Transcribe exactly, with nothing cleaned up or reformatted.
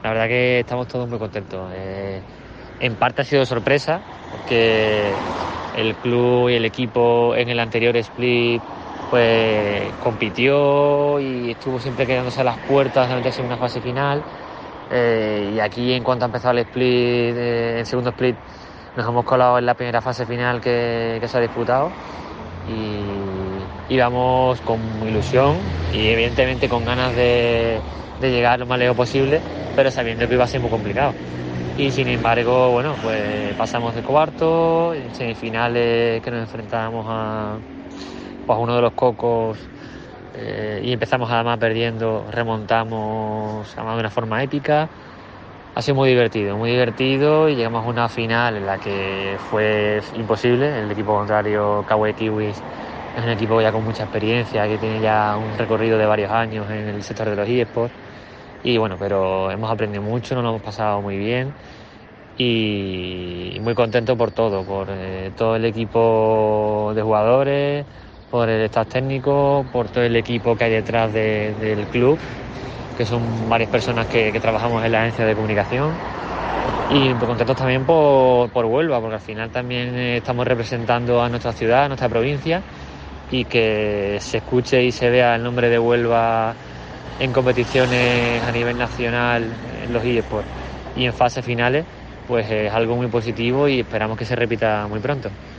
La verdad que estamos todos muy contentos. Eh, en parte ha sido sorpresa, porque el club y el equipo en el anterior split pues compitió y estuvo siempre quedándose a las puertas de meterse en una fase final. Eh, y aquí, en cuanto ha empezado el split, eh, el segundo split, nos hemos colado en la primera fase final que, que se ha disputado. Y, y vamos con ilusión y evidentemente con ganas de, de llegar lo más lejos posible, pero sabiendo que iba a ser muy complicado. Y sin embargo, bueno, pues pasamos de cuarto, en semifinales que nos enfrentábamos a, pues, a uno de los cocos, eh, y empezamos además perdiendo, remontamos además de una forma épica. Ha sido muy divertido, muy divertido, y llegamos a una final en la que fue imposible. El equipo contrario, Cowboy Kiwis, es un equipo ya con mucha experiencia, que tiene ya un recorrido de varios años en el sector de los eSports. Y bueno, pero hemos aprendido mucho, nos lo hemos pasado muy bien y muy contento por todo, por eh, todo el equipo de jugadores, por el staff técnico, por todo el equipo que hay detrás de, del club, que son varias personas que, que trabajamos en la agencia de comunicación. Y muy contentos también por, por Huelva, porque al final también eh, estamos representando a nuestra ciudad, a nuestra provincia, y que se escuche y se vea el nombre de Huelva en competiciones a nivel nacional, en los eSports y en fases finales, pues es algo muy positivo y esperamos que se repita muy pronto.